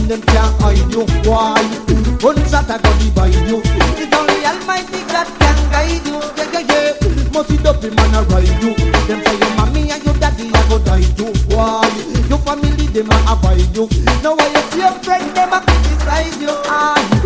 nothing them can't hide you. Why? Gunshot a go divide you. It's only Almighty God can guide you. Yeah, yeah, yeah. Must it up him and a ride you. Them say your mommy and your daddy a go die too. Why? Your family them a avoid you. Now why you see your friend them a criticize you.